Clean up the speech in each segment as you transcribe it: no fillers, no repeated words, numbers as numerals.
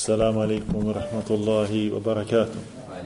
السلام عليكم ورحمة الله وبركاته.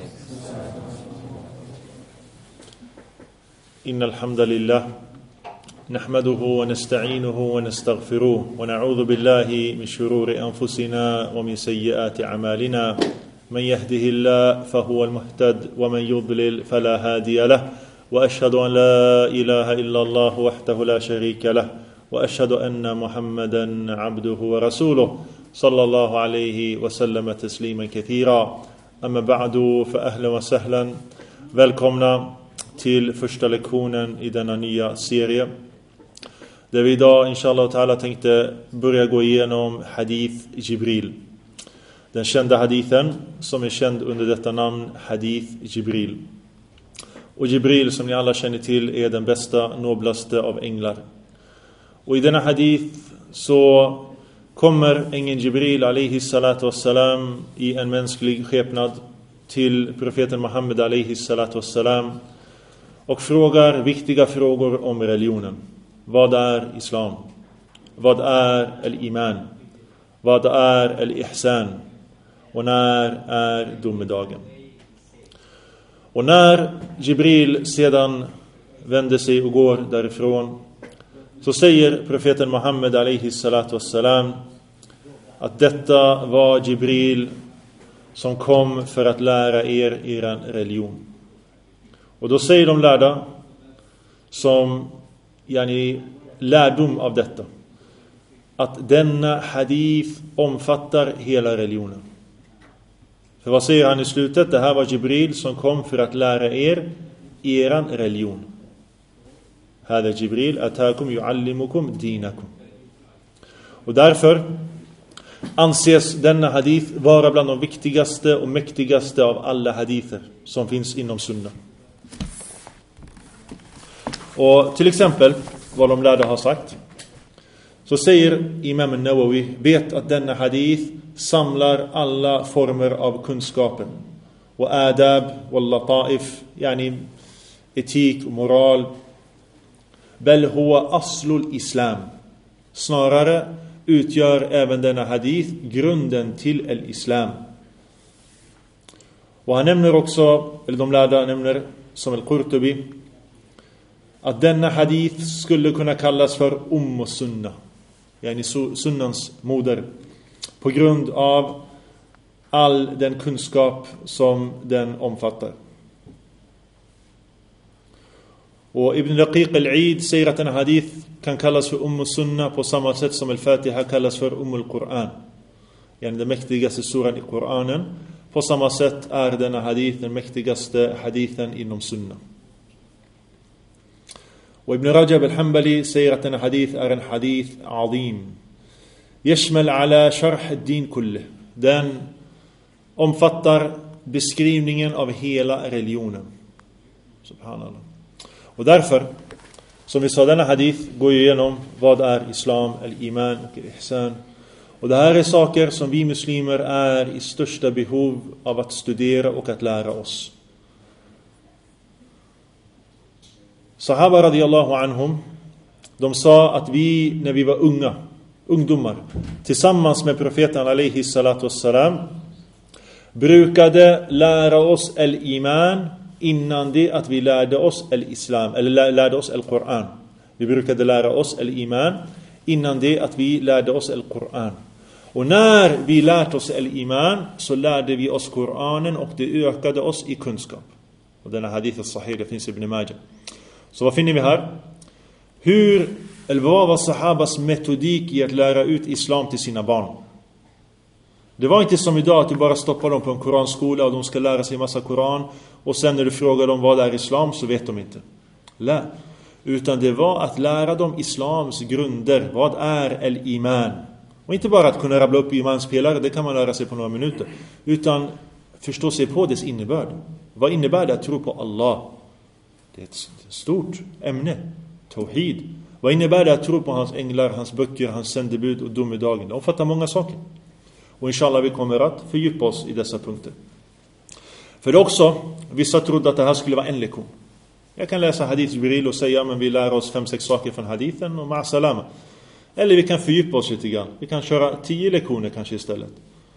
إن الحمد لله نحمده ونستعينه ونستغفره ونعوذ بالله من شرور أنفسنا ومن سيئات أعمالنا. من يهده الله فهو المهتد ومن يضلل فلا هادي له، وأشهد أن لا إله إلا الله وحده لا شريك له، وأشهد أن محمدا عبده ورسوله صلى الله عليه وسلم تسليما كثيرا. أما بعد فأهلا وسهلا. Välkomna till första lektionen i denna nya serie, där vi idag inshallah ta'ala tänkte börja gå igenom hadith Jibril. Den kända hadithen som är känd under detta namn hadith Jibril. Och Jibril, som ni alla känner till, är den bästa, noblaste av änglar. Och i denna hadith så kommer ängeln Jibril alaihi salatu wassalam i en mänsklig skepnad till profeten Muhammed alaihi salatu wassalam och frågar viktiga frågor om religionen. Vad är islam? Vad är al-iman? Vad är al-ihsan? Och när är domedagen? Och när Jibril sedan vänder sig och går därifrån, så säger profeten Muhammed alaihi salatu wassalam att detta var Jibril som kom för att lära er religion. Och då säger de lärda som lärdom av detta att denna hadith omfattar hela religionen. För vad säger han i slutet? Det här var Jibril som kom för att lära eran religion. Hada Jibril atakum yuallimukum dinakum. Och därför anses denna hadith vara bland de viktigaste och mäktigaste av alla hadither som finns inom sunna. Och till exempel vad de lärda har sagt, så säger Imam al-Nawawi: vet att denna hadith samlar alla former av kunskapen och adab och lataif, etik och moral. Bel huwa aslul islam. Snarare utgör även denna hadith grunden till al-islam. Och han nämner också, eller de lärda nämner som al-Qurtubi, att denna hadith skulle kunna kallas för sunna, sunnans moder, på grund av all den kunskap som den omfattar. Och Ibn Daqiq al-Eid säger att denna hadith kan kallas för sunna på samma sätt som al-Fatiha kallas för al-Quran, den mäktigaste suran i Koranen. På samma sätt är denna hadith den mäktigaste hadithen inom sunna. Och Ibn Rajab al-Hanbali säger att denna hadith är en hadith azim, yashmal ala sharh ad-din kullih. Den omfattar beskrivningen av hela religionen. Subhanallah. Och därför, som vi sa, denna hadith går igenom vad är islam, al-iman och al-ihsan. Och det här är saker som vi muslimer är i största behov av att studera och att lära oss. Sahaba radiyallahu anhum, de sa att vi, när vi var ungdomar, tillsammans med profeten alaihi salatu wassalam, brukade lära oss al-iman innan det att vi lärde oss al-islam, eller lärde oss al-Quran. Vi brukade lära oss al-iman innan det att vi lärde oss al-Quran. Och när vi lärde oss al-iman, så lärde vi oss Quranen, och det ökade oss i kunskap. Och denna hadith sahih, det finns i Ibn Majah. Så vad finner vi här? Vad var sahabas metodik i att lära ut islam till sina barn? Det var inte som idag att du bara stoppar dem på en koranskola och de ska lära sig en massa koran, och sen när du frågar dem vad är islam så vet de inte. Nej. Utan det var att lära dem islams grunder. Vad är al-iman? Och inte bara att kunna rabbla upp imanspelare, det kan man lära sig på några minuter. Utan förstå sig på dess innebörd. Vad innebär det att tro på Allah? Det är ett stort ämne. Tawhid. Vad innebär det att tro på hans änglar, hans böcker, hans sändebud och domedagen? Det omfattar många saker. Och inshallah vi kommer att fördjupa oss i dessa punkter. För också, vissa trodde att det här skulle vara en lektion. Jag kan läsa hadith Jibril och säga, men vi lär oss 5-6 saker från hadithen och ma'asalama. Eller vi kan fördjupa oss lite grann. Vi kan köra 10 lektioner kanske istället.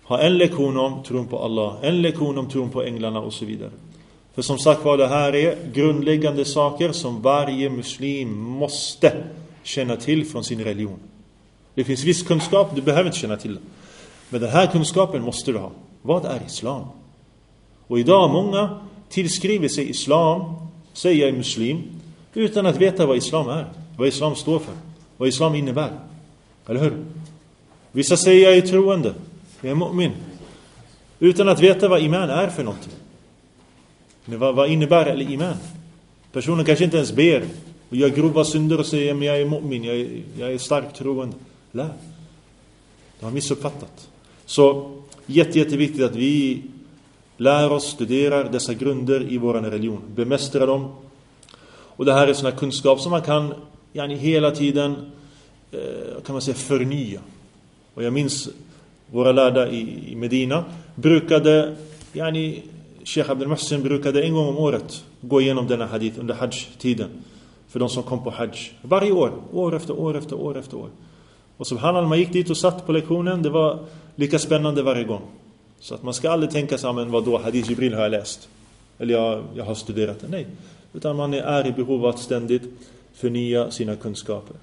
ha en lektion om tron på Allah, en lektion om tron på änglarna och så vidare. För som sagt var, det här är grundläggande saker som varje muslim måste känna till från sin religion. Det finns viss kunskap, du behöver inte känna till. Men den här kunskapen måste du ha. Vad är islam? Och idag många tillskriver sig islam, säger jag är muslim, utan att veta vad islam är. Vad islam står för. Vad islam innebär. Eller hur? Vissa säger jag är troende, jag är mu'min, utan att veta vad iman är för någonting. Men vad innebär eller iman? Personen kanske inte ens ber och gör grova synder och säger men jag är mu'min, jag är starkt troende. Nej, de har missuppfattat. Så jätteviktigt att vi lär oss, studerar dessa grunder i vår religion, bemästrar dem. Och det här är såna kunskap som man kan hela tiden kan man säga förnya. Och jag minns våra lärda i Medina brukade Sheikh Abdel Muhsin brukade en gång om året gå igenom denna hadith under hajj-tiden för de som kom på hajj. Varje år efter år. Och subhanallah, man gick dit och satt på lektionen, det var lika spännande varje gång. Så att man ska aldrig tänka sig, men vad då, hadith Jibril har jag läst. Eller jag har studerat det. Nej, utan man är i behov av att ständigt förnya sina kunskaper.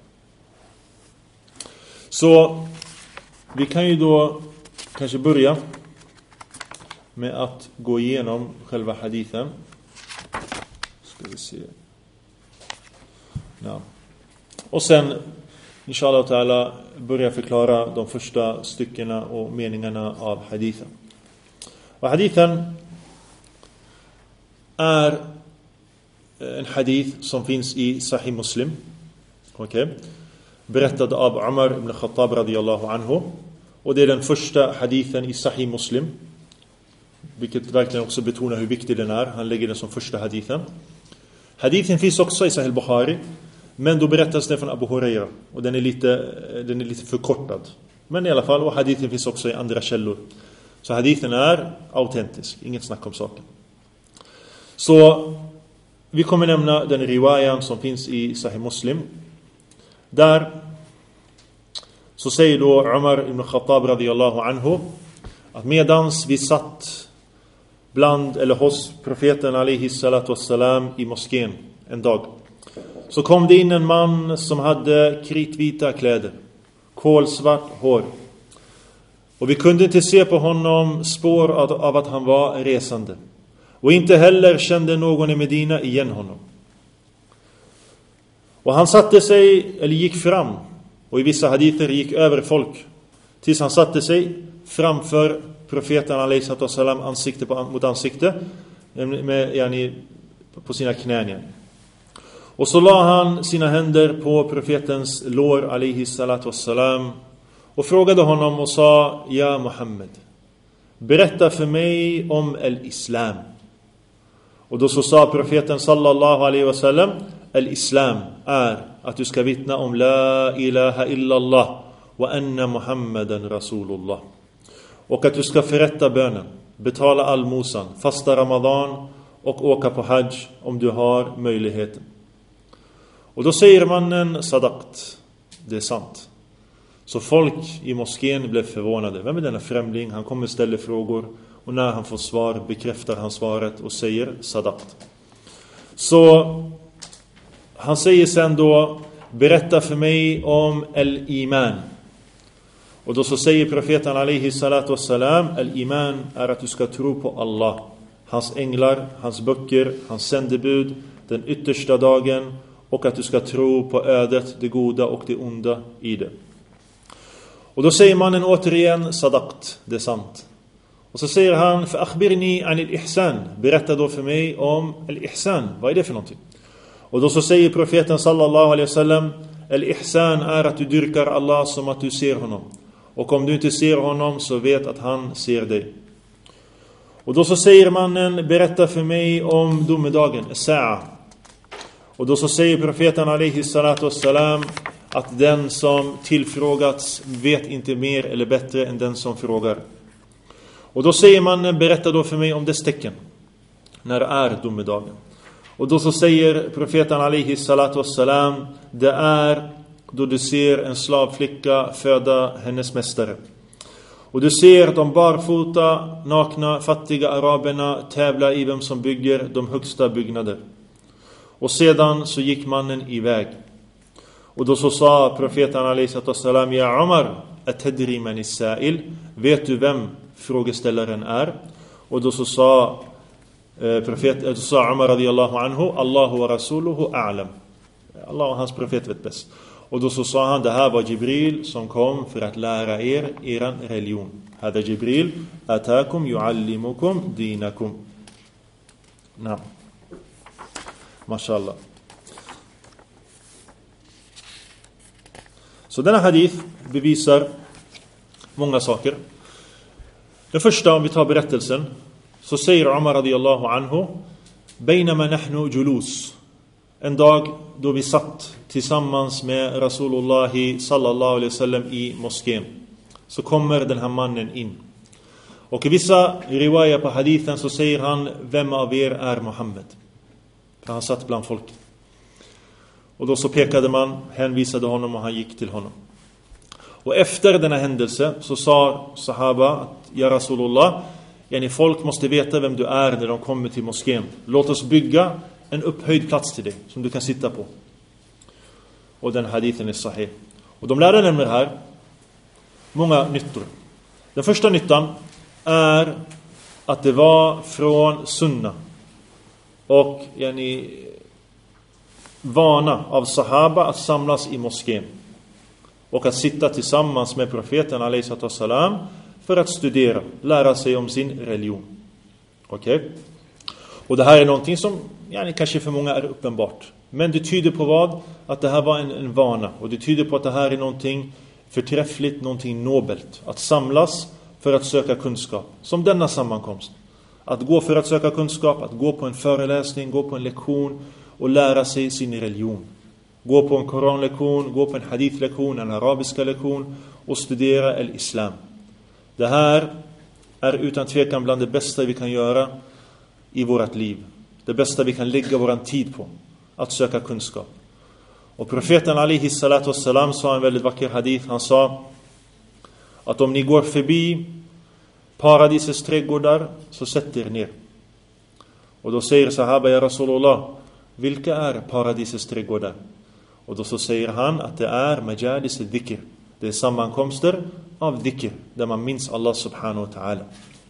Så vi kan ju då kanske börja med att gå igenom själva hadithen. Ska vi se. Ja. Och sen inshallah ta'ala börja förklara de första styckena och meningarna av hadithen. Och hadithen är en hadith som finns i Sahih Muslim. Okej. Berättad av Umar ibn Khattab radiyallahu anhu. Och det är den första hadithen i Sahih Muslim. Vilket verkligen också betonar hur viktig den är. Han lägger den som första hadithen. Hadithen finns också i Sahih Bukhari. Men då berättas den från Abu Huraira. Och den är lite förkortad. Men i alla fall, och hadithen finns också i andra källor. Så hadithen är autentisk. Inget snack om saken. Så vi kommer nämna den riwayan som finns i Sahih Muslim. Där så säger då Umar ibn Khattab radiyallahu anhu att medans vi satt bland eller hos profeten alayhi salatu wassalam i moskén en dag, så kom det in en man som hade kritvita kläder, kolsvart hår. Och vi kunde inte se på honom spår av att han var resande. Och inte heller kände någon i Medina igen honom. Och han satte sig, eller gick fram, och i vissa hadither gick över folk, tills han satte sig framför profeten alayhi salatu wassalam, ansikte mot ansikte, med, på sina knän. Och så la han sina händer på profetens lår alayhi salatu wassalam och frågade honom och sa: Ja Muhammed, berätta för mig om al-Islam. Och då så sa profeten sallallahu alaihi wasallam: al-Islam är att du ska vittna om la ilaha illallah wa anna Muhammadan rasulullah. Och att du ska förrätta bönen, betala almosan, fasta Ramadan och åka på hajj om du har möjligheten. Och då säger mannen: sadaqt, det är sant. Så folk i moskén blev förvånade. Vem är denna främling? Han kommer ställa frågor, och när han får svar bekräftar han svaret och säger sadaqt. Så han säger sen då: berätta för mig om al-iman. Och då så säger profeten alayhi salatu wassalam: al-iman är att du ska tro på Allah, hans änglar, hans böcker, hans sändebud, den yttersta dagen, och att du ska tro på ödet, det goda och det onda i det. Och då säger mannen återigen: sadaqt, det är sant. Och så säger han: för akhbirni anil ihsan, berätta då för mig om al-ihsan, vad är det för någonting? Och då så säger profeten sallallahu alaihi wasallam: al-ihsan är att du dyrkar Allah som att du ser honom, och om du inte ser honom så vet att han ser dig. Och då så säger mannen: berätta för mig om domedagen, as-sa'a. Och då så säger profeten alayhi salatu wassalam att den som tillfrågats vet inte mer eller bättre än den som frågar. Och då säger mannen: berätta då för mig om dess tecken, när är domedagen? Och då så säger profeten alayhi salatu wassalam: det är då du ser en slavflicka föda hennes mästare. Och du ser de barfota, nakna, fattiga araberna tävla i vem som bygger de högsta byggnader. Och sedan så gick mannen iväg. Och då så sa profeten alaihissalam: Ja Umar, atadri man is-sa'il? Vet du vem frågeställaren är? Och då så sa Umar radiyallahu anhu: Allahu wa rasuluhu a'lam. Allah och hans profet vet bäst. Och då så sa han: det här var Jibril som kom för att lära er religion. Hada Jibril atakum yuallimukum dinakum. Naam. Mashallah. Så denna hadith bevisar många saker. Det första, om vi tar berättelsen, så säger Umar radiyallahu anhu: Bainama nahnu julus. En dag då vi satt tillsammans med Rasulullah sallallahu alaihi wasallam i moskén, så kommer den här mannen in. Och i vissa riwaya på hadithen så säger han: vem av er är Muhammed? För han satt bland folk. Och då så pekade man, hänvisade honom och han gick till honom. Och efter denna händelse så sa sahaba att: ja Rasulullah, folk måste veta vem du är när de kommer till moskén. Låt oss bygga en upphöjd plats till dig som du kan sitta på. Och den hadithen är sahih. Och de lärde nämligen här många nyttor. Den första nyttan är att det var från sunna och vana av sahaba att samlas i moskén och att sitta tillsammans med profeten alaihissalam för att studera, lära sig om sin religion. Okej? Och det här är någonting som kanske för många är uppenbart. Men det tyder på vad? Att det här var en vana. Och det tyder på att det här är någonting förträffligt, någonting nobelt. Att samlas för att söka kunskap. Som denna sammankomst. Att gå för att söka kunskap, att gå på en föreläsning, gå på en lektion och lära sig sin religion. Gå på en koranlektion, gå på en hadithlektion, en arabiska lektion och studera el-islam. Det här är utan tvekan bland det bästa vi kan göra i vårt liv. Det bästa vi kan lägga våran tid på. Att söka kunskap. Och profeten alaihi salatu wassalam sa en väldigt vacker hadith. Han sa att om ni går förbi paradisets trädgårdar så sätt er ner. Och då säger sahaba: ja Rasulullah, vilka är paradisets trädgårdar? Och då så säger han att det är majalis dhikr. Det är sammankomster av dhikr där man minns Allah subhanahu wa ta'ala.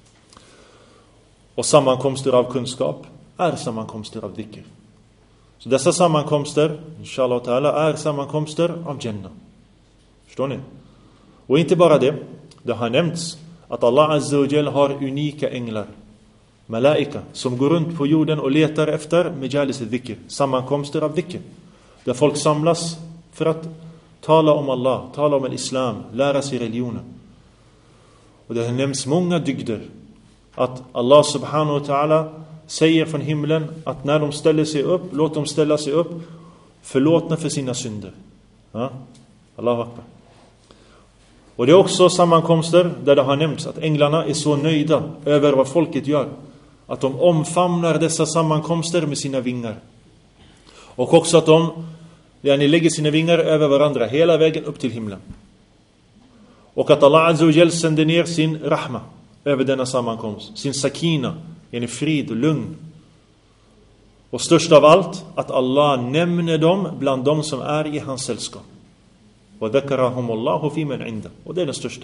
Och sammankomster av kunskap är sammankomster av dhikr. Så dessa sammankomster, inshallah ta'ala, är sammankomster av Jannah. Förstår ni? Och inte bara det. Det har nämnts att Allah azza wa jalla har unika änglar, malaika, som går runt på jorden och letar efter majalis dhikr, sammankomster av dhikr. Där folk samlas för att tala om Allah, tala om islam, lära sig religionen. Och det har nämnts många dygder. Att Allah subhanahu wa ta'ala säger från himlen att när de ställer sig upp, låt dem ställa sig upp förlåtna för sina synder. Ja? Allahu akbar. Och det är också sammankomster där det har nämnts att änglarna är så nöjda över vad folket gör att de omfamnar dessa sammankomster med sina vingar. Och också att de lägger sina vingar över varandra hela vägen upp till himlen. Och att Allah azza wa jalla sänder ner sin rahma över denna sammankomst, sin sakina, frid och lugn. Och störst av allt, att Allah nämner dem bland dem som är i hans sällskap. Och det är den största.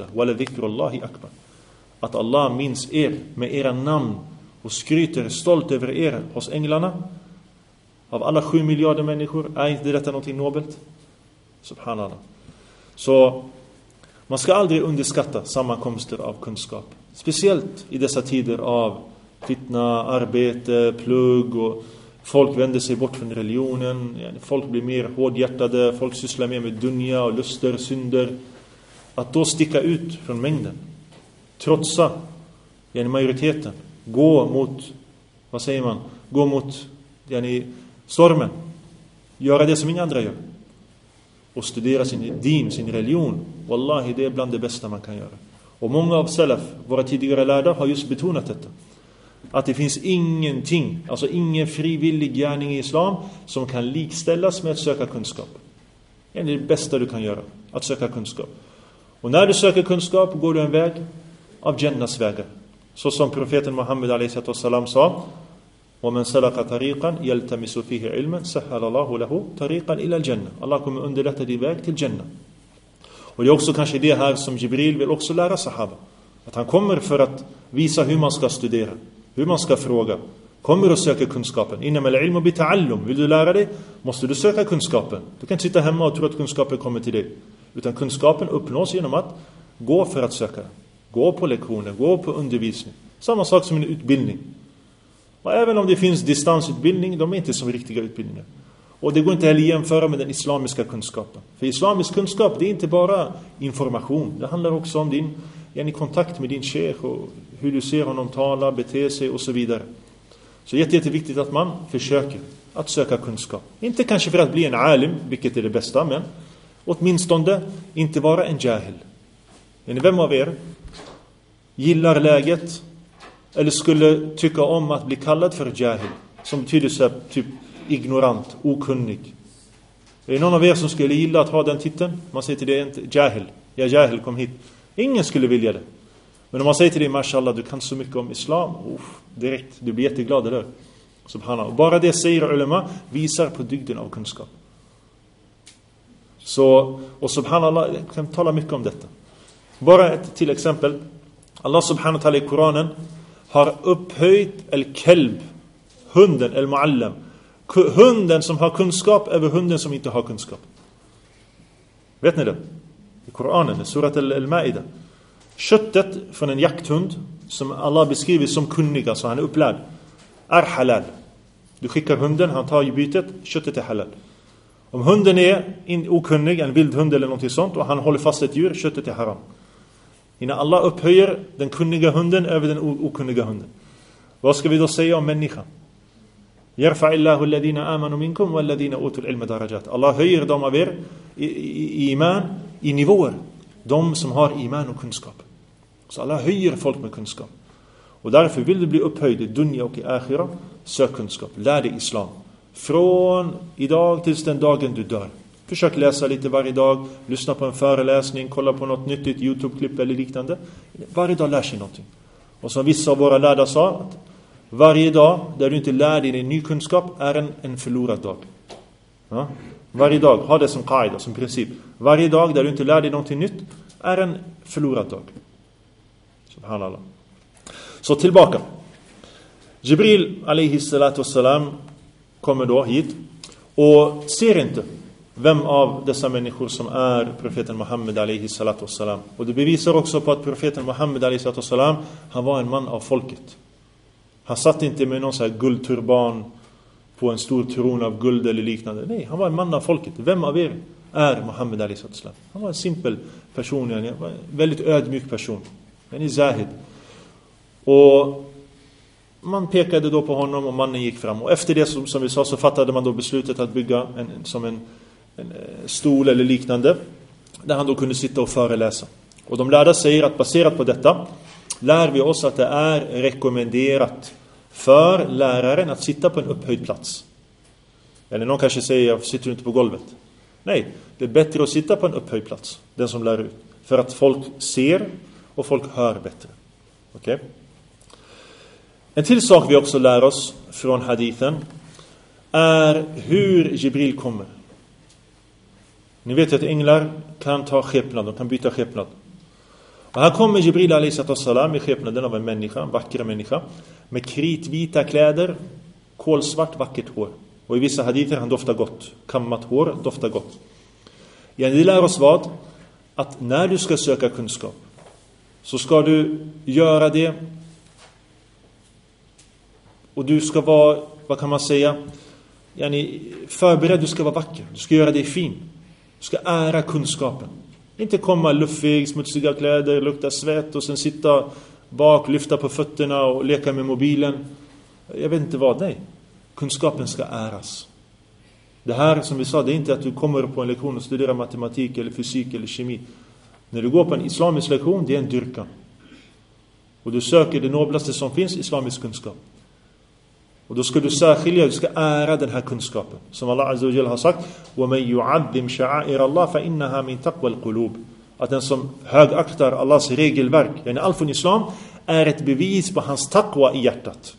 Att Allah minns er med era namn och skryter stolt över er hos änglarna. Av alla 7 miljarder människor, är inte detta någonting nobelt? Subhanallah. Så man ska aldrig underskatta sammankomster av kunskap. Speciellt i dessa tider av fitna, arbete, plugg och folk vänder sig bort från religionen. Folk blir mer hårdhjärtade, folk sysslar mer med dunja och luster, synder. Att då sticka ut från mängden, trotsa majoriteten, gå mot, gå mot stormen, göra det som inga andra gör och studera sin din, sin religion. Wallahi, det är bland det bästa man kan göra. Och många av salaf, våra tidigare lärda, har just betonat detta. Att det finns ingenting, alltså ingen frivillig gärning i islam som kan likställas med att söka kunskap. Det är det bästa du kan göra, att söka kunskap. Och när du söker kunskap går du en väg av Jannas vägar. Så som profeten Muhammed a.s. sa: وَمَنْ سَلَقَ طَرِيقًا يَلْتَمِسُ فِيهِ عِلْمًا سَهَّلَ اللَّهُ لَهُ طَرِيقًا إِلَى الْجَنَّةِ. Allah kommer underlätta din väg till Jannah. Och det är också kanske det här som Jibril vill också lära sahaba. Att han kommer för att visa hur man ska studera, hur man ska fråga. Kommer och söka kunskapen. Innamal ilmu bita'allum. Vill du lära dig, måste du söka kunskapen. Du kan inte sitta hemma och tro att kunskapen kommer till dig. Utan kunskapen uppnås genom att gå för att söka. Gå på lektioner, gå på undervisning. Samma sak som en utbildning. Och även om det finns distansutbildning, de är inte som riktiga utbildningar. Och det går inte heller jämföra med den islamiska kunskapen. För islamisk kunskap, det är inte bara information. Det handlar också om din kontakt med din sheikh och hur du ser honom tala, bete sig och så vidare. Så det är jätteviktigt att man försöker att söka kunskap. Inte kanske för att bli en alim, vilket är det bästa, men åtminstone inte vara en jahil. Vem av er gillar läget eller skulle tycka om att bli kallad för jahil, som betyder så här, typ ignorant, okunnig? Är det någon av er som skulle gilla att ha den titeln? Man säger till det inte jahil. Ja, jahil, kom hit. Ingen skulle vilja det. Men om man säger till dig, mashallah, du kan så mycket om islam, direkt, du blir jätteglad, eller? Subhanallah. Bara det, säger ulema, visar på dygden av kunskap. Så, och subhanallah, jag kan tala mycket om detta. Bara ett till exempel. Allah subhanahu wa ta'ala i Koranen har upphöjt al-kalb, hunden, al-muallam. Hunden som har kunskap över hunden som inte har kunskap. Vet ni det? I Koranen, i surat al-Ma'idah. Köttet från en jakthund som Allah beskriver som kunnig, alltså han är upplärd, är halal. Du skickar hunden, han tar i bytet, köttet är halal. Om hunden är okunnig, en vild hund eller något sånt, och han håller fast ett djur, köttet är haram. Innan Allah upphöjer den kunniga hunden över den okunniga hunden. Vad ska vi då säga om människan? Yarfa'illahu alladhina amanu minkum walladhina utul ilma darajat. Allah höjer dem av er i iman i nivåer. De som har iman och kunskap. Så Allah höjer folk med kunskap. Och därför vill du bli upphöjd i dunya och i akhira, sök kunskap. Lär dig islam. Från idag tills den dagen du dör. Försök läsa lite varje dag. Lyssna på en föreläsning. Kolla på något nyttigt YouTube-klipp eller liknande. Varje dag lär sig någonting. Och som vissa av våra lärda sa, att varje dag där du inte lär dig en ny kunskap är en förlorad dag. Ja? Varje dag, ha det som qaida, som princip. Varje dag där du inte lär dig någonting nytt är en förlorad dag. Subhanallah. Så tillbaka. Jibril alayhi salatu wassalam kommer då hit och ser inte vem av dessa människor som är profeten Muhammed alayhi salatu wassalam. Och det bevisar också på att profeten Muhammed alayhi salatu wassalam, han var en man av folket. Han satt inte med någon så här guldturban på en stor tron av guld eller liknande. Nej, han var en man av folket. Vem av er är Muhammed alayhi salatu wassalam? Han var en simpel person, en väldigt ödmjuk person. En zahid. Och man pekade då på honom och mannen gick fram. Och efter det som vi sa så fattade man då beslutet att bygga en stol eller liknande där han då kunde sitta och föreläsa. Och de lärda säger att baserat på detta lär vi oss att det är rekommenderat för läraren att sitta på en upphöjd plats. Eller någon kanske säger, jag sitter inte på golvet. Nej, det är bättre att sitta på en upphöjd plats, den som lär ut. För att folk ser och folk hör bättre. Okej? En till sak vi också lär oss från hadithen är hur Jibril kommer. Ni vet att änglar kan ta skepnad, de kan byta skepnad. Och här kommer Jibril a.s. i skepnaden av en människa, en vacker människa, med kritvita kläder, kolsvart vackert hår. Och i vissa hadither han doftar gott. Kammat hår doftar gott. Ja, det lär oss vad? Att när du ska söka kunskap så ska du göra det och du ska vara, vad kan man säga, förberedd, du ska vara vacker. Du ska göra dig fin. Du ska ära kunskapen. Inte komma luffig, smutsiga kläder, lukta svett och sen sitta bak, lyfta på fötterna och leka med mobilen. Jag vet inte vad, nej. Kunskapen ska äras. Det här som vi sa, det är inte att du kommer på en lektion och studerar matematik eller fysik eller kemi. När du går på en islamisk lektion, det är en dyrkan. Och du söker det noblaste som finns, islamisk kunskap. Och då ska du särskilja, du ska ära den här kunskapen. Som Allah Azza wa Jalla har sagt, وَمَنْ يُعَظِّمْ شَعَائِرَ اللَّهِ فَإِنَّهَا مِنْ تَقْوَى الْقُلُوبِ. att den som högaktar Allahs regelverk, allt från islam, är ett bevis på hans taqwa i hjärtat.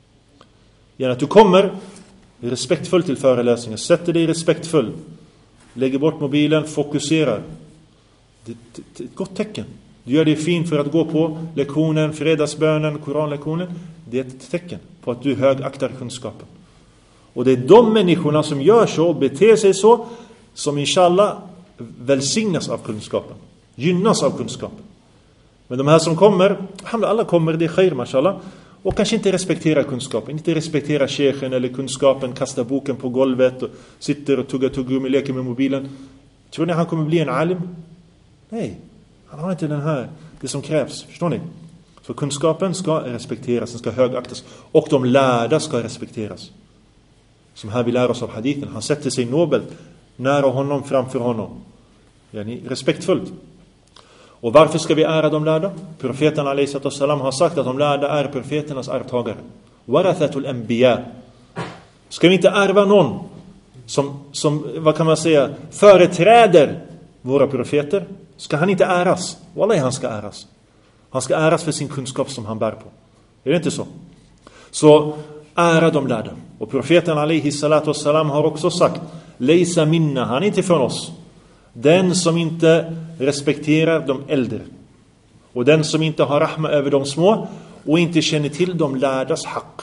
Att du kommer respektfull till föreläsningen, sätter dig respektfull, lägger bort mobilen, fokuserar. Det är ett gott tecken. Du gör det fint för att gå på lektionen, fredagsbönen, koranlektionen. Det är ett tecken på att du högaktar kunskapen. Och det är de människorna som gör så och beter sig så som inshallah välsignas av kunskapen, gynnas av kunskapen. Men de här som kommer, alla kommer, det är khair mashallah, och kanske inte respekterar kunskapen, inte respekterar sheikhen eller kunskapen, kastar boken på golvet och sitter och tuggar tuggummi, leker med mobilen. Tror ni han kommer bli en alim? Nej, han har inte det som krävs, förstår ni? Så kunskapen ska respekteras, den ska högaktas, och de lärda ska respekteras. Som här vi lär oss av hadithen, han sätter sig nobelt nära honom, framför honom. Respektfullt. Och varför ska vi ära de lärda? Profeten alaihissalam har sagt att de lärda är profeternas arvtagare. Warathatul anbiya. Ska vi inte ärva någon som vad kan man säga, företräder våra profeter? Ska han inte äras? Wallahi, han ska äras. Han ska äras för sin kunskap som han bär på. Är det inte så? Så ära de lärda. Och profeten alaihissalam har också sagt: Leisa minna, han är inte från oss. Den som inte respekterar de äldre, och den som inte har rahma över de små och inte känner till de lärdas haq.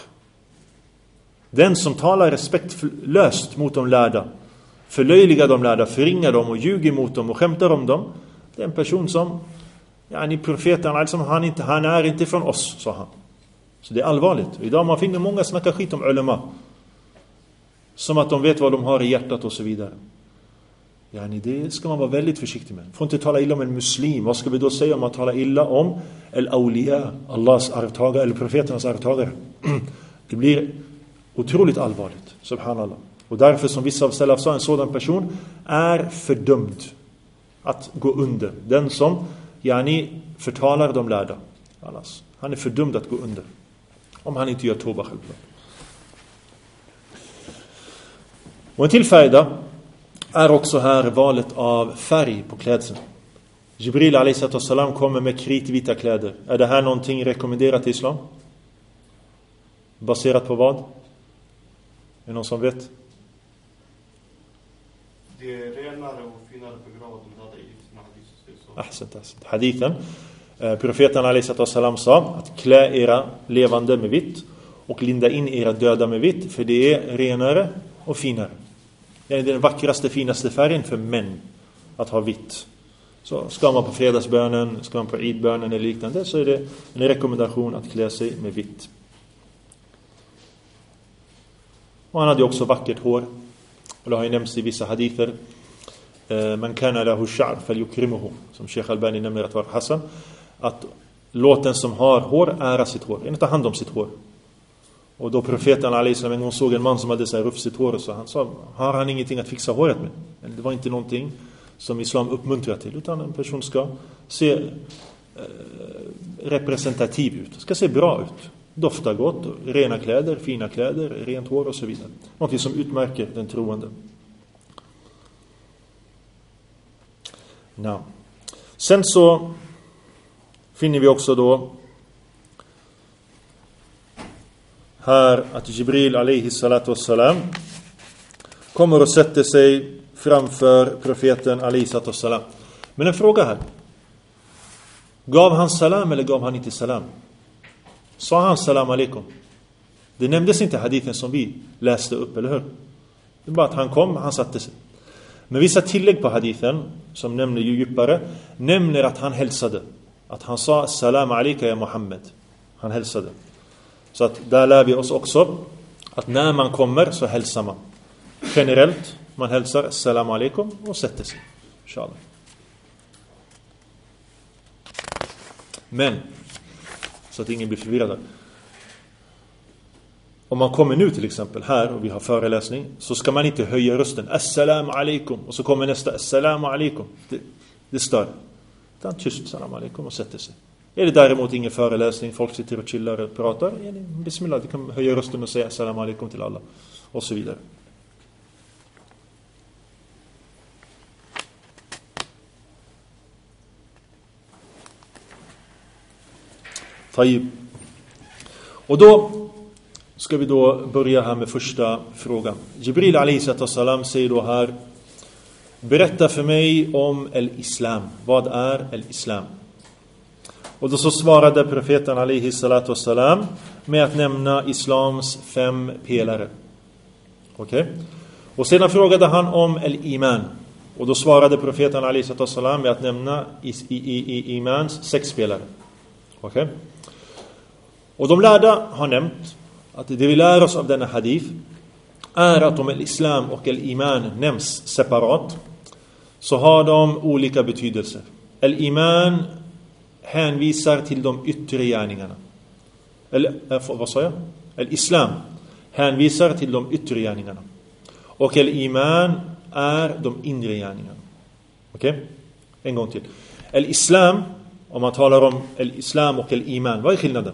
Den som talar respektlöst mot de lärda, förlöjligar de lärda, förringar dem och ljuger mot dem och skämtar om dem, det är en person som profeten han är inte från oss, sa han. Så det är allvarligt. Och idag man finner många snacka skit om ulema, som att de vet vad de har i hjärtat och så vidare. Det ska man vara väldigt försiktig med. Får inte tala illa om en muslim. Vad ska vi då säga om man talar illa om al-awliya, Allahs arvtagare eller profeternas arvtagare? Det blir otroligt allvarligt, subhanallah. Och därför, som vissa av salaf sa, en sådan person är fördömd att gå under. Den som förtalar de lärda, han är fördömd att gå under, om han inte gör toba självklart. Och en till färda är också här valet av färg på klädseln. Jibril alaihissalam kommer med kritvita kläder. Är det här någonting rekommenderat i islam? Baserat på vad? Är det någon som vet? Det är renare och finare på graden. Ahsant. Hadithen. Profeten alaihissalam sa att klä era levande med vitt och linda in era döda med vitt, för det är renare och finare. Det är den vackraste, finaste färgen för män att ha vitt. Så ska man på fredagsbönen, ska man på idbönen eller liknande, så är det en rekommendation att klä sig med vitt. Och han hade också vackert hår. Och det har ju nämnts i vissa hadither. Man kana lahu sha'r falyukrimuhu, som Sheikh Albani nämner att var Hassan, att låt den som har hår ära sitt hår, inte ta hand om sitt hår. Och då profeten alaihissalam en gång såg en man som hade så här rufsigt hår, så han sa: har han ingenting att fixa håret med? Men det var inte någonting som islam uppmuntrar till, utan en person ska se representativ ut, ska se bra ut, dofta gott, rena kläder, fina kläder, rent hår och så vidare. Någonting som utmärker den troende. Sen så finner vi också då här att Jibril alaihissalam kommer och sätter sig framför profeten alaihissalam. Men en fråga här: gav han salam eller gav han inte salam? Sa han salam alaikum? Det nämndes inte i hadithen som vi läste upp, eller hur? Det är bara att han kom, han satte sig. Men vissa tillägg på hadithen, som nämner ju djupare, nämner att han hälsade. Att han sa salam alaika ya Muhammad. Han hälsade. Så att där lär vi oss också att när man kommer så hälsar man. Generellt, man hälsar salam alaikum och sätter sig. Inshallah. Men, så att ingen blir förvirrad. Om man kommer nu till exempel här och vi har föreläsning, så ska man inte höja rösten assalamu alaikum och så kommer nästa assalamu alaikum. Det stör. Utan tyst salam alaikum och sätter sig. Är det däremot ingen föreläsning, folk sitter och chillar och pratar, bismillah, vi kan höja rösten och säga assalamu alaikum till alla och så vidare. طيب. Och då ska vi då börja här med första frågan. Jibril alaihissalam säger då här: berätta för mig om el-islam. Vad är el-islam? Och då så svarade profeten alaihissalam med att nämna islams 5 pelare. Okej? Och sedan frågade han om el-iman. Och då svarade profeten alaihissalam med att nämna imans 6 pelare. Okej? Och de lärda har nämnt att det vi lär oss av denna hadith är att om el-islam och el-iman nämns separat så har de olika betydelser. El-iman hänvisar till de yttre gärningarna. Vad sa jag? El-islam hänvisar till de yttre gärningarna. Och el-iman är de inre gärningarna. Okej? En gång till. El-islam, om man talar om el-islam och el-iman, vad är skillnaden?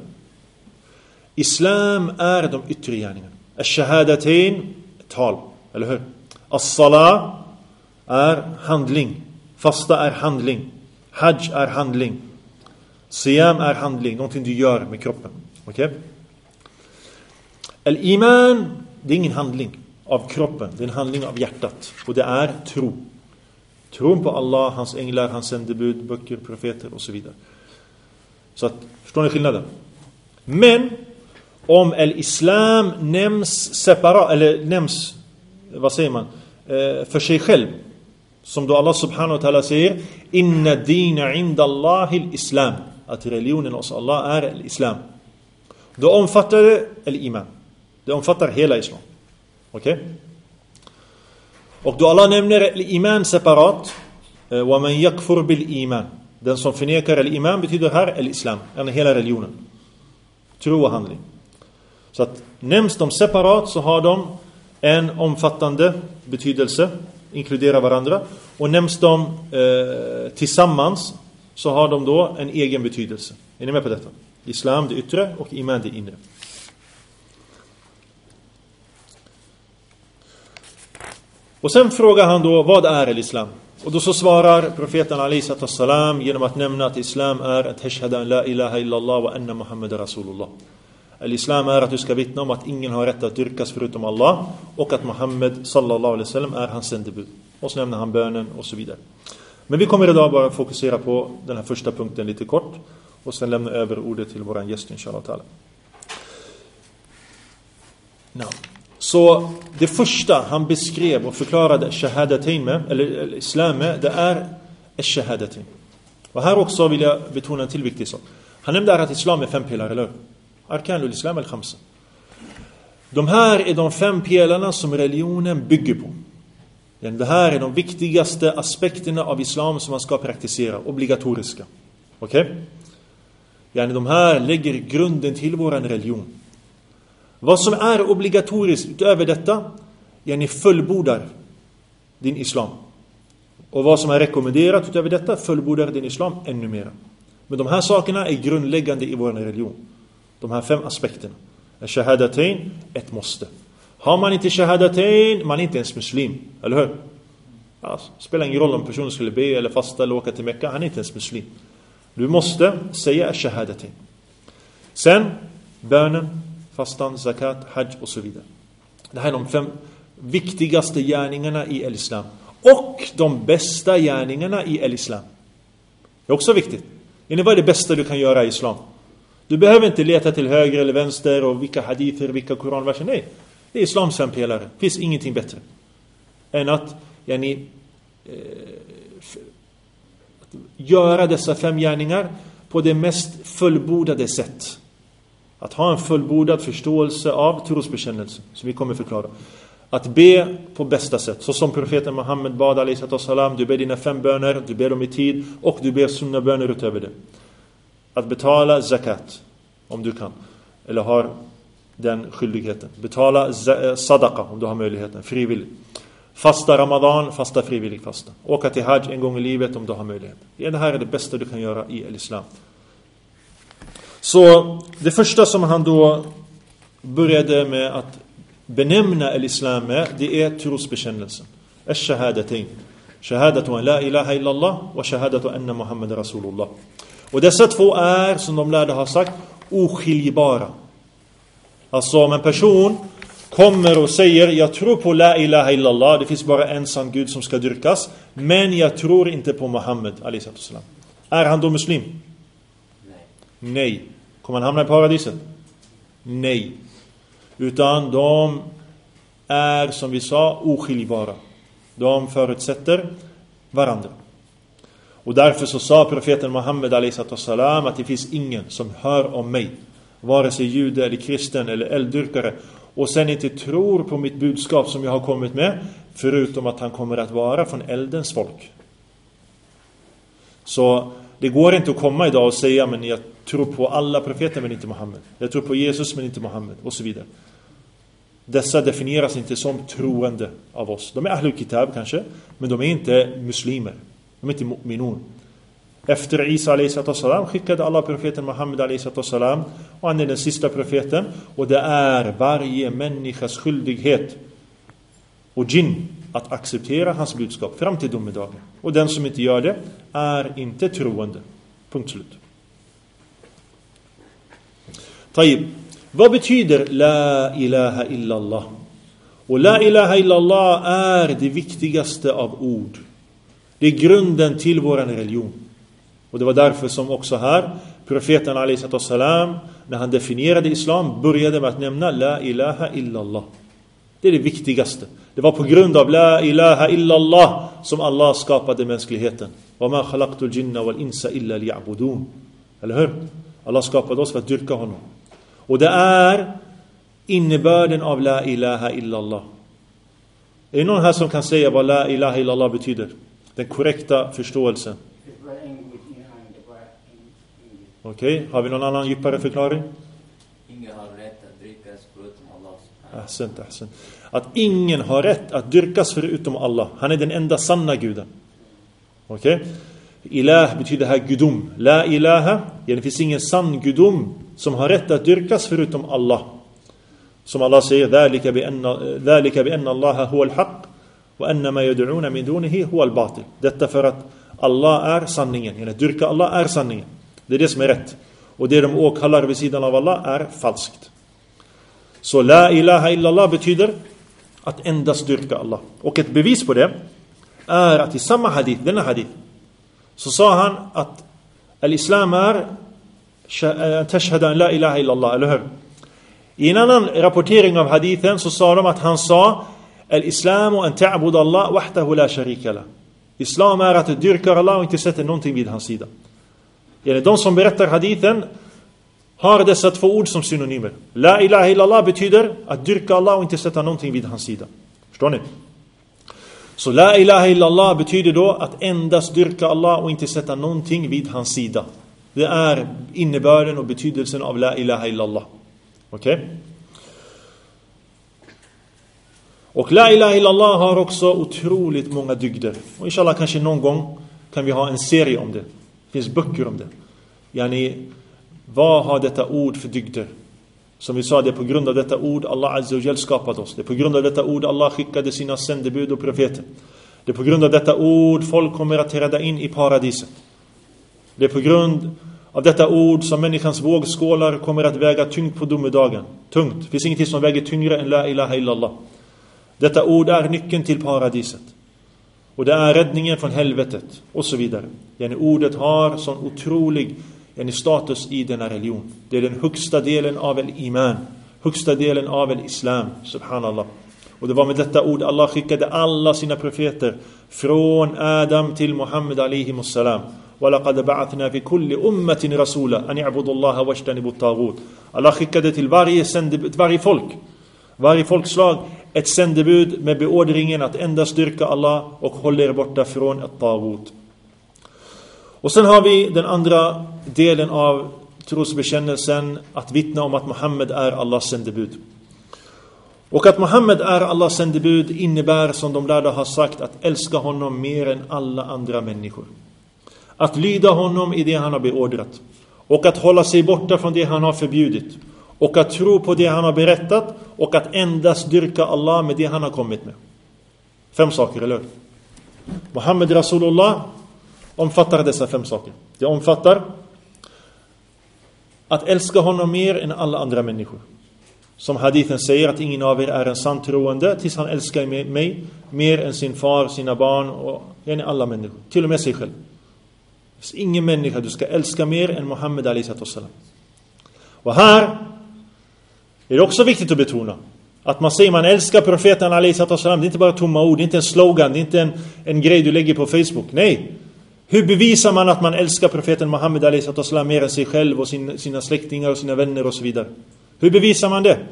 Islam är de yttre gärningarna. Al-shahadatain, tal, eller hur? As-salah är handling. Fasta är handling. Hajj är handling. Siyam är handling, någonting du gör med kroppen. Okej? Al-iman, det är ingen handling av kroppen, det är en handling av hjärtat. Och det är tro. Tron på Allah, hans änglar, hans sändebud, böcker, profeter och så vidare. Så att, förstår ni skillnaden? Men om el-islam nämns separat, eller nämns, vad säger man, för sig själv, som då Allah subhanahu wa ta'ala säger: inna dina inda Allahil islam, att religionen hos Allah är el-islam. Då omfattar det el-iman. Det omfattar hela islam. Okej? Och då Allah nämner el-iman separat, wa man yakfur bil-iman, den som förnekar el-iman, betyder här el-islam, eller hela religionen. Tro och handling. Så att nämns de separat så har de en omfattande betydelse, inkluderar varandra. Och nämns de tillsammans så har de då en egen betydelse. Är ni med på detta? Islam det yttre och iman det inre. Och sen frågar han då: vad är el-islam? Och då så svarar profeten alaihissalam genom att nämna att islam är att tashhada an la ilaha illallah wa anna muhammad rasulullah. El-islam är att du ska vittna om att ingen har rätt att dyrkas förutom Allah och att Muhammed sallallahu alaihi wasallam är hans sändebud. Och så nämner han bönen och så vidare. Men vi kommer idag bara fokusera på den här första punkten lite kort och sen lämna över ordet till våran gäst inshallah ta'ala. Så det första han beskrev och förklarade shahadatain med, eller islam med, det är shahadatain. Och här också vill jag betona en till viktig sak. Han nämnde att islam är 5 pelare, eller arkanul islam al-khamsa. De här är de 5 pelarna som religionen bygger på. Det här är de viktigaste aspekterna av islam som man ska praktisera, obligatoriska. Okej? De här lägger grunden till våran religion. Vad som är obligatoriskt utöver detta, fullbordar din islam. Och vad som är rekommenderat utöver detta, fullbordar din islam ännu mer. Men de här sakerna är grundläggande i vår religion. De här 5 aspekterna. Shahadatain, ett måste. Har man inte shahadatain, man är inte ens muslim. Eller hur? Alltså, spelar ingen roll om personen skulle be eller fasta eller åka till Mekka, han är inte ens muslim. Du måste säga shahadatain. Sen, bönen, fastan, zakat, hajj och så vidare. Det här är de 5 viktigaste gärningarna i el-islam. Och de bästa gärningarna i el-islam. Det är också viktigt. Vad är det bästa du kan göra i islam? Du behöver inte leta till höger eller vänster och vilka hadither, vilka koranverser. Nej, det är islams 5 pelare. Det finns ingenting bättre än att göra dessa 5 gärningar på det mest fullbordade sätt. Att ha en fullbordad förståelse av trosbekännelse, som vi kommer förklara. Att be på bästa sätt, så som profeten Muhammed bad alaihissalam. Du ber dina 5 böner, du ber dem i tid och du ber sunna böner utöver det. Att betala zakat, om du kan, eller har den skyldigheten. Betala sadaqa, om du har möjligheten, frivilligt. Fasta Ramadan, fasta frivillig fasta. Åka till hajj en gång i livet om du har möjlighet. Det här är det bästa du kan göra i el-islam. Så det första som han då började med att benämna el-islam med, det är trosbekännelsen. Ash-shahadatain. Shahadatu an la ilaha illallah wa shahadatu anna Muhammad rasulullah. Och dessa två är, som de lärde har sagt, oskiljbara. Alltså om en person kommer och säger jag tror på la ilaha illallah, det finns bara en sann Gud som ska dyrkas, men jag tror inte på Muhammed a.s. Är han då muslim? Nej. Kommer han hamna i paradiset? Nej. Utan de är, som vi sa, oskiljbara. De förutsätter varandra. Och därför så sa profeten Muhammed a.s. att det finns ingen som hör om mig, vare sig jude eller kristen eller elddyrkare, och sen inte tror på mitt budskap som jag har kommit med, förutom att han kommer att vara från eldens folk. Så det går inte att komma idag och säga men jag tror på alla profeter men inte Muhammed. Jag tror på Jesus men inte Muhammed och så vidare. Dessa definieras inte som troende av oss. De är ahlul kitab kanske, men de är inte muslimer. De är inte mu'minun. Efter Isa a.s. skickade alla profeten Muhammed a.s. och han är den sista profeten, och det är varje människas skyldighet och djinn att acceptera hans budskap fram till domedagen. Och den som inte gör det är inte troende. Punkt slut. Tayyib. Vad betyder la ilaha illallah? Och la ilaha illallah är det viktigaste av ord. Det är grunden till vår religion. Och det var därför som också här profeten a.s. när han definierade islam började med att nämna la ilaha illallah. Det är det viktigaste. Det var på grund av la ilaha illallah som Allah skapade mänskligheten. Wa ma khalaqtul jinna wal insa illa liya'budun. Eller hur? Allah skapade oss för att dyrka honom. Och det är innebörden av la ilaha illallah. Är det någon här som kan säga vad la ilaha illallah betyder? Den korrekta förståelsen. Okej, har vi någon annan djupare förklaring? Ingen har rätt att dyrkas förutom Allah. Ahsant. Att ingen har rätt att dyrkas förutom Allah. Han är den enda sanna guden. Okej? Ilah betyder här gudom. La ilaha, det finns ingen sann gudom som har rätt att dyrkas förutom Allah. Som Allah säger, ذَلِكَ بِأَنَّ اللَّهَ هُوَ الْحَقِّ وَأَنَّ مَا يَدْعُونَ مِنْ دُونِهِ هُوَ الْبَاطِلِ. Detta för att Allah är sanningen. Att dyrka Allah är sanningen. Det är det som är rätt. Och det de åkallar vid sidan av Allah är falskt. Så la ilaha illallah betyder att endast dyrka Allah. Och ett bevis på det är att i samma hadith, denna hadith, så sa han att al-islam är tashhada an la ilaha illallah, eller hur? I en annan rapportering av hadithen så sa de att han sa al-islamu an ta'budu Allah wahdahu la sharika la. Islam är att dyrka Allah och inte sätta någonting vid hans sida. De som berättar hadithen har dessa två ord som synonymer. La ilaha illallah betyder att dyrka Allah och inte sätta någonting vid hans sida. Förstår ni? Så la ilaha illallah betyder då att endast dyrka Allah och inte sätta någonting vid hans sida. Det är innebörden och betydelsen av la ilaha illallah. Okej? Och la ilaha illallah har också otroligt många dygder. Och inshallah kanske någon gång kan vi ha en serie om det. Det finns böcker om det. Vad har detta ord för dygder? Som vi sa, det är på grund av detta ord Allah Azza wa Jal skapade oss. Det är på grund av detta ord Allah skickade sina sändebud och profeter. Det är på grund av detta ord folk kommer att träda in i paradiset. Det är på grund av detta ord som människans vågskålar kommer att väga tungt på domedagen. Tungt. Det finns ingenting som väger tyngre än la ilaha illallah. Detta ord är nyckeln till paradiset. Och det är räddningen från helvetet. Och så vidare. Ordet har sån otrolig status i denna religion. Det är den högsta delen av iman. Högsta delen av islam. Subhanallah. Och det var med detta ord Allah skickade alla sina profeter. Från Adam till Muhammed alaihi salam. وَلَقَدْ بَعَثْنَا فِي كُلِّ أُمَّةٍ رَسُولًا أَنْ يَعْبُدُوا اللَّهَ وَاجْتَنِبُوا الطَّاغُوتَ. Allah skickade till varje folkslag ett sändebud med beordringen att endast dyrka Allah och hålla er borta från ett tagut. Och sen har vi den andra delen av trosbekännelsen, att vittna om att Muhammed är Allahs sändebud. Och att Muhammed är Allahs sändebud innebär, som de lärda har sagt, att älska honom mer än alla andra människor. Att lyda honom i det han har beordrat. Och att hålla sig borta från det han har förbjudit. Och att tro på det han har berättat. Och att endast dyrka Allah med det han har kommit med. 5 saker, eller hur? Muhammed Rasulullah omfattar dessa 5 saker. Det omfattar att älska honom mer än alla andra människor. Som hadithen säger, att ingen av er är en sant troende tills han älskar mig mer än sin far, sina barn och alla människor. Till och med sig själv. Det finns ingen människa du ska älska mer än Muhammed a.s. Och här är det också viktigt att betona att man säger man älskar profeten a.s. Det är inte bara tomma ord, det är inte en slogan, det är inte en grej du lägger på Facebook. Nej. Hur bevisar man att man älskar profeten Muhammed a.s. mer än sig själv och sina släktingar och sina vänner och så vidare? Hur bevisar man det?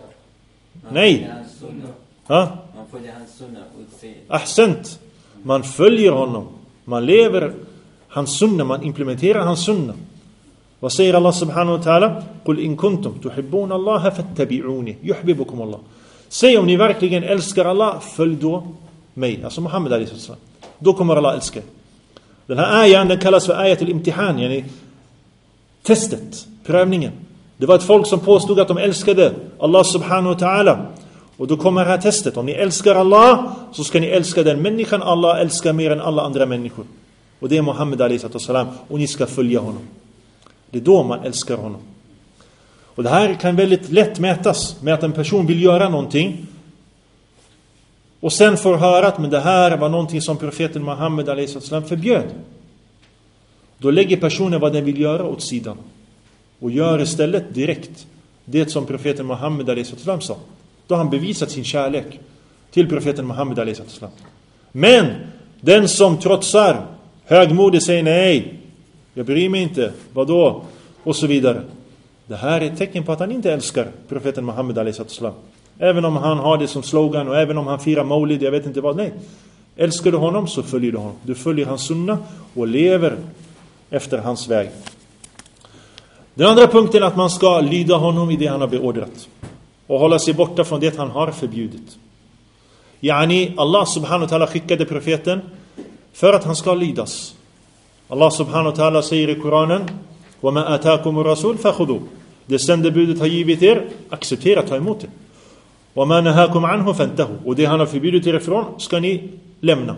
Nej. Man följer hans sunna utseende. Ahsant. Man följer honom. Man lever hans sunna. Man implementerar hans sunna. Vad säger Allah subhanahu wa ta'ala? Qul in kuntum tuhibbuna Allah fattabi'uni yuhibbukum Allah. Säg om ni verkligen älskar Allah, följ då mig. Alltså Muhammed a.s. Då kommer Allah älska. Den här ayan, den kallas för ayat al-imtihan, yani testet, prövningen. Det var ett folk som påstod att de älskade Allah subhanahu wa ta'ala. Och då kommer det här testet. Om ni älskar Allah, så ska ni älska den människan Allah älskar mer än alla andra människor. Och det är Muhammed a.s. Och ni ska följa honom. Det är då man älskar honom. Och det här kan väldigt lätt mätas med att en person vill göra någonting och sen får höra att men det här var någonting som profeten Muhammed a.s. förbjöd. Då lägger personen vad den vill göra åt sidan och gör istället direkt det som profeten Muhammed a.s. sa. Då har han bevisat sin kärlek till profeten Muhammed a.s. Men den som trotsar, högmodig, säger nej, jag bryr mig inte, vadå? Och så vidare. Det här är ett tecken på att han inte älskar profeten Muhammed a.s. Även om han har det som slogan och även om han firar maulid, jag vet inte vad. Nej. Älskar du honom så följer du honom. Du följer hans sunna och lever efter hans väg. Den andra punkten är att man ska lyda honom i det han har beordrat. Och hålla sig borta från det han har förbjudit. Yani Allah subhanahu wa ta'ala skickade profeten för att han ska lydas. Allah subhanahu wa ta'ala säger i Koranen: وَمَا أَتَاكُمُ الرَّسُولُ فَخُذُوا. Det sändebudet har givit er, acceptera, ta emot det. وَمَا نَهَاكُمْ عَنْهُ فَانْتَهُوا. Och det han har förbjudit er ifrån ska ni lämna.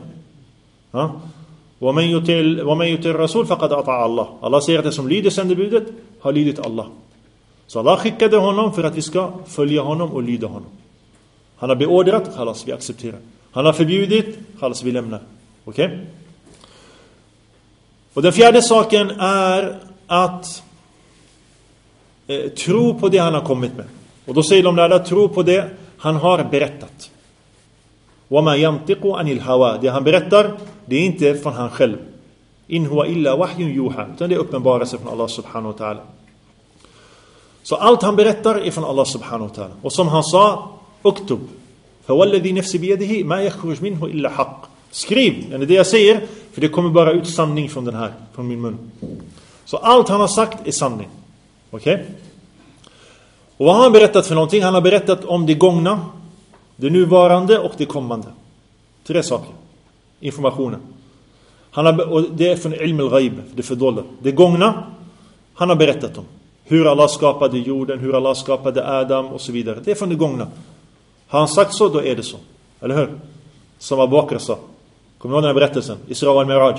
وَمَنْ يُطِعِ الرَّسُولُ فَقَدْ أَطَاعَ اللَّهُ. Allah säger att det som lyder sändebudet har lydit Allah. Så Allah skickade honom för att vi ska följa honom och lyda honom. Han har beordrat, khalas, vi accepterar. Han har förbjudit, khalas, vi lämnar. Okej? Och den fjärde saken är att tro på det han har kommit med. Och då säger de lärda, tro på det han har berättat. وَمَا يَمْتِقُ عَنِ الْهَوَى. Det han berättar, det är inte från han själv. إِنْ هُوَ إِلَّا وَحْيٌ يُوحَى. Utan det är uppenbarelse från Allah subhanahu wa ta'ala. Så allt han berättar är från Allah subhanahu wa ta'ala. Och som han sa, uktub. فَوَالَّذِي نَفْسِ بِيَدِهِ مَا يَخْرُجْ مِنْهُ إِلَّا حَقٍّ. Skriv, det jag säger, för det kommer bara ut sanning från min mun. Så allt han har sagt är sanning. Okej? Och vad har han berättat för någonting? Han har berättat om det gångna, det nuvarande och det kommande. 3 saker. Informationen. Och det är från ilm al-ghaib, det fördolda. Det gångna, han har berättat om. Hur Allah skapade jorden, hur Allah skapade Adam och så vidare. Det är från det gångna. Har han sagt så, då är det så. Eller hur? Som Abu Bakr sa. Kommer du ihåg den här berättelsen? Isra och Miraj.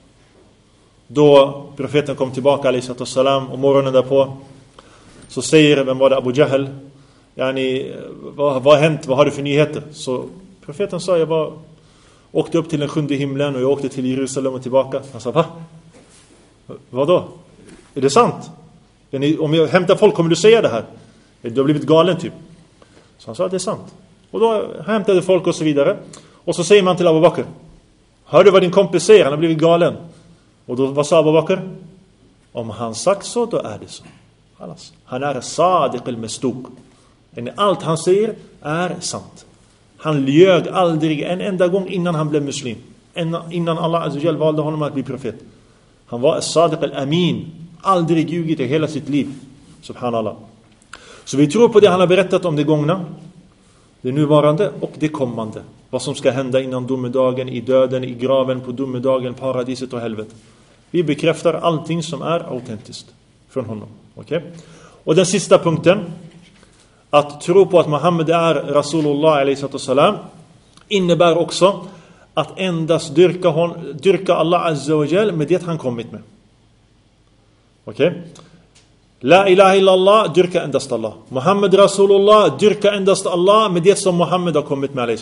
Då profeten kom tillbaka alayhi och morgonen därpå så säger, vem var det? Abu Jahl. Yani, vad har hänt? Vad har du för nyheter? Så profeten sa, jag åkte upp till den 7:e himlen och jag åkte till Jerusalem och tillbaka. Han sa, va? Vad då? Är det sant? Yani, om jag hämtar folk, kommer du säga det här? Du har blivit galen typ. Så han sa, det är sant. Och då hämtade folk och så vidare. Och så säger man till Abu Bakr, hör du vad din kompis säger? Han har blivit galen. Och då, vad sa Abu Bakr? Om han sagt så, då är det så. Han är sadiq al-masduq. Allt han säger är sant. Han ljög aldrig en enda gång innan han blev muslim. Innan Allah azza wa jalla valde honom att bli profet. Han var sadiq al-amin. Aldrig ljugit i hela sitt liv. Subhanallah. Så vi tror på det han har berättat om det gångna, det nuvarande och det kommande. Vad som ska hända innan domedagen, i döden, i graven, på domedagen, paradiset och helvetet. Vi bekräftar allting som är autentiskt från honom. Okej? Och den sista punkten, att tro på att Muhammed är Rasulullah alayhi, innebär också att endast dyrka Allah azza wa jal med det han kommit med. Okej? La ilaha illallah, dyrka endast Allah. Muhammed Rasulullah, dyrka endast Allah med det som Muhammed har kommit med.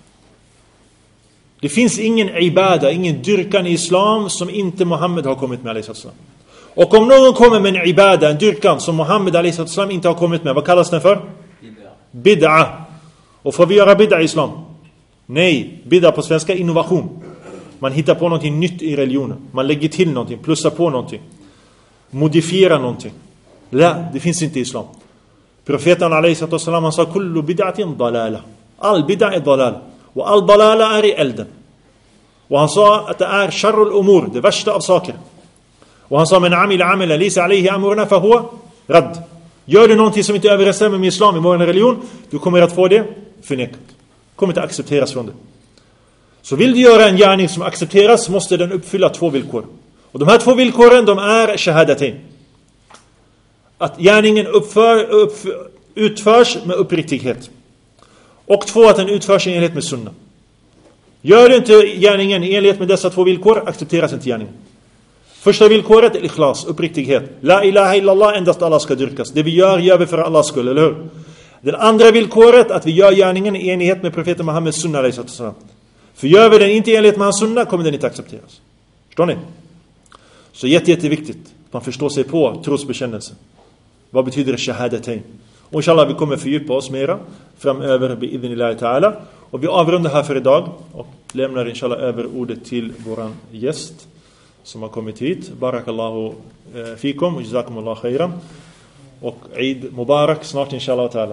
Det finns ingen ibada, ingen dyrkan i islam som inte Muhammed har kommit med. Och om någon kommer med en ibada, en dyrkan som Muhammed inte har kommit med, vad kallas den för? Bid'a. Och får vi göra bid'a i islam? Nej, bid'a på svenska innovation. Man hittar på någonting nytt i religionen. Man lägger till någonting, plussar på någonting, modifierar någonting. Det finns inte i islam. Profeten alaihissalam, han sa kullu bid'atin dalala. All bid'a är dalal. Och all dalala är i elden. Och han sa att det är sharrul umur, det värsta av saker. Och han sa men amila amila lisa alayhi amruna fa huwa rad. Gör du någonting som inte överensstämmer med islam i vår religion, du kommer att få det förnekat. Kommer inte accepteras från det. Så vill du göra en gärning som accepteras, måste den uppfylla 2 villkor. Och de här 2 villkoren, de är shahadatain. Att gärningen utförs med uppriktighet. Och 2, att den utförs i enlighet med sunna. Gör du inte gärningen i enlighet med dessa 2 villkor, accepteras inte gärningen. Första villkoret är ikhlas, uppriktighet. La ilaha illallah, endast Allah ska dyrkas. Det vi gör vi för Allahs skull, eller hur? Det andra villkoret, att vi gör gärningen i enlighet med profeten Muhammeds sunna. För gör vi den inte i enlighet med hans sunna, kommer den inte accepteras. Förstår ni? Så jätteviktigt att man förstår sig på trosbekännelse. Vad betyder shahadatain? Och inshallah vi kommer fördjupa oss mera framöver bi'idhnillahi ta'ala. Och vi avrundar här för idag och lämnar inshallah över ordet till våran gäst som har kommit hit. Barakallahu fikum och jazakumullahu khairan. Och Eid Mubarak snart inshallah ta'ala.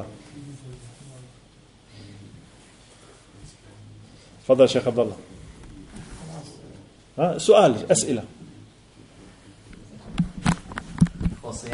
Fadal Sheikh Abdallah. سؤال أسئلة